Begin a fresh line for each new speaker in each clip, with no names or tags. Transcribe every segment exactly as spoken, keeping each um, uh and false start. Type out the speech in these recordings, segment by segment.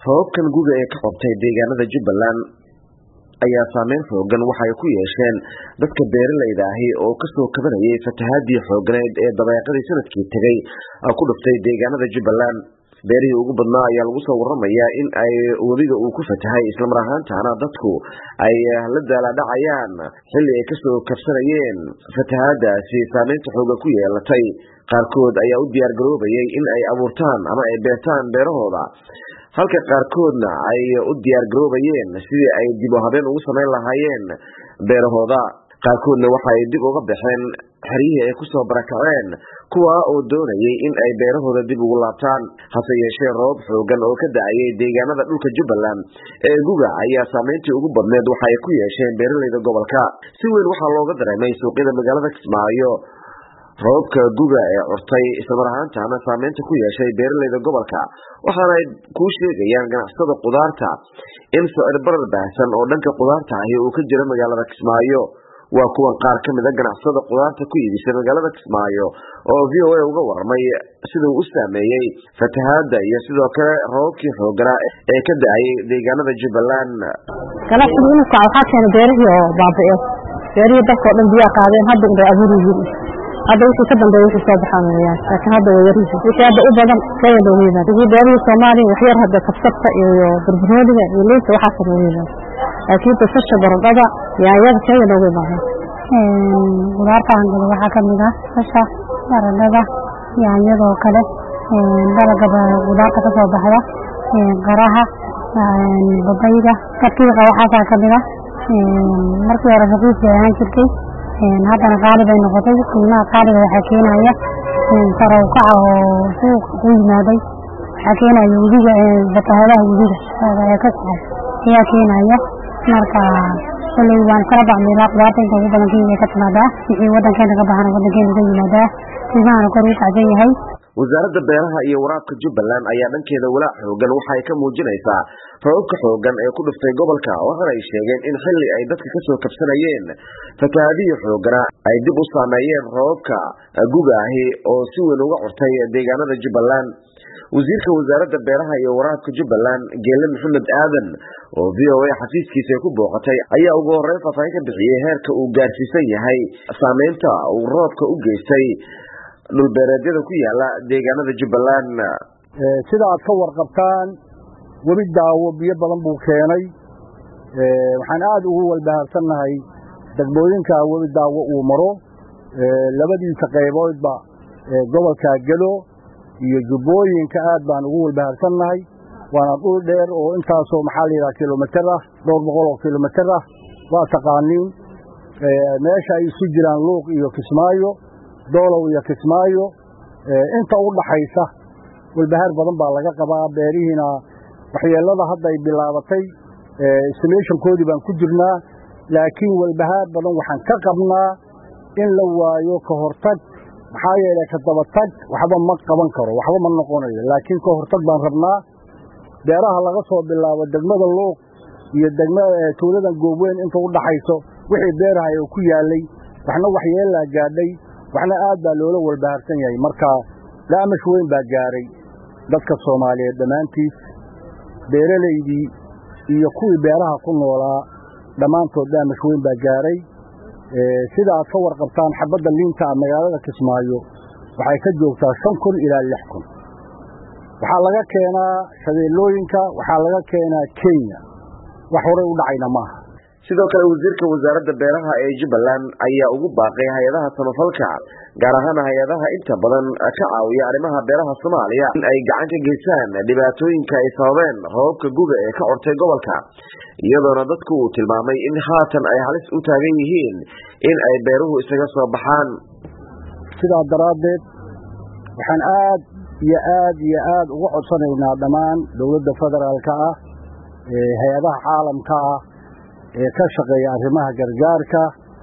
Roobabkan guga ee ka qabtay deegaanada Jubbaland ayaa saameyn xooggan waxa ay ku yeesheen dadka beeralayda ahi oo ka soo kabanayay fatahaadii xoogganeed ee dabeeqadii sanadkii tagay ku dhuftay deegaanada Jubbaland. beerihii ugu badnaa ayaa lagu soo waramayaa in ay wadiga uu ku fatahay isla mar ahaantaana dadku ay la daaladhacayaan xilli ay ka soo kabsanayeen fatahaadaasi saameynta xooggan ku yeelatay. qaarkood ayaa u diyaar garoobayay in ay abuurtaan ama ay beertaan beerahooda, halka qaarkoodna ay u diyaar garoobayeen sidii ay dib u habeen ugu samayn lahaayeen beerahooda. qaarkoodna waxa ay dib uga baxeen xeriyihii ay ku soo barakaceen, kuwa oo doonayay in ay beerahooda dib ugu laabtaan. hase yeeshee roobab xooggan oo ka da'ayay deegaanada dhulka Jubbaland ee guga ayaa saameyntii ugu badneed waxa ay ku yeesheen beeralayda gobolka. si weyn waxaa looga dareemay suuqyada magaalada Kismaayo roobka guga ee curtay isla mar ahaantaana saameynta ku yeeshay beeralayda gobolka, waxaana ay ku sheegayaan ganacsatada qudaarta in sicir barar baahsan oo dhanka qudaarta ahi uu ka jira magaalada Kismaayo. waa kuwan qaar ka mid ah ganacsatada qudaarta ku iibisa magaalada Kismaayo oo V O A uga warmay sida uu u saameeyay fatahaada iyo sidoo kale roobkii xoogganaa ee ka da'ay deegaanada Jubbaland.
ganacsiga inuu ka waxa keenay beerihii oo baabi'ay, beerihii dadka oo dhan biyo qaadeen, hadda inay abuuriyeen, hadda wixii ka dambeeyay wixii soo baxaanayaan, laakiin hadda way yaryihiin. wixii hadda u badan way dhoweeyeen. wixii beerihii Soomaaliya wax yar hadda kabsarta iyo burburooniga iyo liinta waxa sameeyeen, laakiin basasha baradhada yaayada kaya looga baahan.
een qudaartaan waxa ka mid ah basasha, baradhada, yaanyada oo kale, een dalaga qudaarta ka soo baxda, een qaraha, een babayga, kakiiqa waxa ka mid ah. een markii hore raqiis ayaan jirtay, een haddana qaali bay noqotay. qiimaha qaaliga waxa keenaya in saraw kaca oo suuq ku yimaaday, waxa keenaya wadiga fatahaadaha wadiga ee ka socda ayaa keenaya. marka kulay waan kala baxnay qudaarta inta ugu badan Kenya ka timaada, wixii wadankeena ka baxana wadankeena ka yimaada, qiimaha kor u kacsan yahay.
wasaaradda beeraha iyo waraabka Jubbaland ayaa dhankeeda walaac xooggan waxa ay ka muujinaysaa roobabka xooggan ee ku dhuftay gobolka, waxaana ay sheegeen in xilli ay dadka ka soo kabsanayeen fatahaadii xooggana ay dib u saameeyeen roobabka guga ahi oo si weyn uga curtay deegaanada Jubbaland. wasiirka wasaaradda beeraha iyo waraabka Jubbaland Geele Maxamed Aadan oo V O A xafiiskiisa ku booqatay ayaa ugu horreyn faahfaahin ka bixiyay heerka uu gaarsiisan yahay saameynta uu roobka u geystay dhul beereedyada ku yaala deegaanada Jubbaland.
sida aad ka warqabtaan weli daawo biyo badan buu keenay. waxaan aad ugu walbaharsanahay degmooyinka weli daawo uu maro labadiisa qayboodba gobolka Galo iyo Jubbooyinka aad baan ugu walbaharsanahay. waana dhul dheer oo intaasoo maxaa la yiraahdaa kiiloomitir ah, dhowr boqol oo kiiloomitir ah. waa taqaaniin meesha ay isu jiraan Luuq iyo Kismaayo, Doolow iyo Kismaayo, inta u dhaxaysa walbahaar badan baa laga qabaa. beerihiina waxyeelada hadda ay bilaabatay estimation koodi baan ku jirnaa, laakiin walbahaar badan waxaan ka qabnaa in la waayo ka hortag. maxaa yeelay ka daba tag waxba ma qaban karo, waxba ma noqonayo, laakiin ka hortag baan rabnaa. beeraha laga soo bilaabo degmada Luuq iyo degmada tuulada Goobweyn inta u dhaxayso wixii beeraha ay ku yaalay waxna waxyeelo gaadhay, waxna aad baa loola walbaharsan yahay. marka daamash weyn baa gaaray dadka Soomaaliyeed dhamaantiis, beeraleydii iyo kuwii beeraha ku noolaa dhamaantood daamash weyn baa gaaray. sida aad ka warqabtaan xabadda liinta magaalada Kismaayo waxay ka joogtaa shan kun ilaa lix kun. waxaa laga keenaa shabeellooyinka, waxaa laga keenaa Kenya, wax hore u dhacayna maaha.
sidoo kale wasiirka wasaaradda beeraha ee Jubbaland ayaa ugu baaqay hay'adaha samafalka, gaar ahaan hay'adaha inta badan ka caawiya arrimaha beeraha Soomaaliya in ay gacan ka geystaan dhibaatooyinka ay sababeen roobabka guga ee ka curtay gobolka, iyadoona dadku uu tilmaamay in haatan ay halis u taagan yihiin in ay beeruhu isaga soo baxaan.
sidaa daraaddeed waxaan aad iyo aad iyo aad ugu codsanaynaa dhammaan dowladda federaalka ah, hay-adaha caalamka ah ee ka shaqeeya arrimaha gargaarka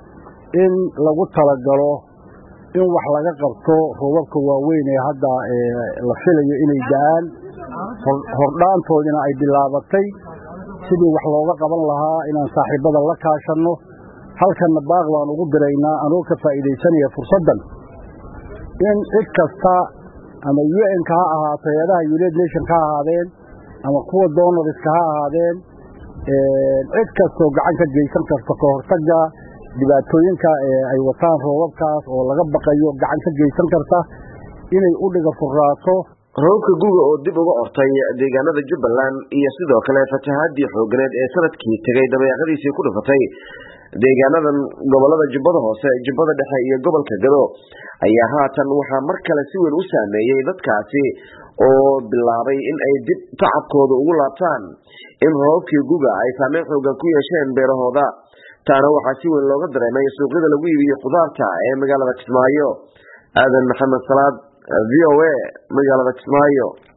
in lagu talagalo in wax laga qabto roobabka waaweyn ee hadda la filayo inay da'aan, hordhaantoodina ay bilaabatay. sidii wax looga qaban lahaa inaan saaxiibada la kaashano. halkanna baaq baan ugu diraynaa anoo ka faa'iidaysanaya fursaddan in cid kasta ama U N ka ha ahaato, hay'adaha United Nations ka ahaadeen, ama kuwa doonariska ha ahaadeen cid kastoo gacan ka geysan karta ka hortagga dhibaatooyinka ay wataan roobabkaas oo laga baqayo gacan ka geysan karta inay u dhiga furaato.
roobka guga oo dib uga ortay deegaanada Jubbaland iyo sidoo kale fatahaadii xoogneed ee sanadkii tagay dabeeqadiisii ku dhufatay deegaanadan gobolada Jubbada Hoose, Jubbada Dhexe iyo gobolka Gado ayaa haatan waxaa mar kale si weyn u saameeyay dadkaasi oo bilaabay in ay dib tacabkooda ugu laabtaan in roobkii guga ay saameyn xoogan ku yeesheen beerahooda. taana waxaa si weyn looga dareemay suuqyada lagu iibiyo khudaarta ee magaalada Kismaayo. aadan maxamed salaad, V O A, magaalada Kismaayo.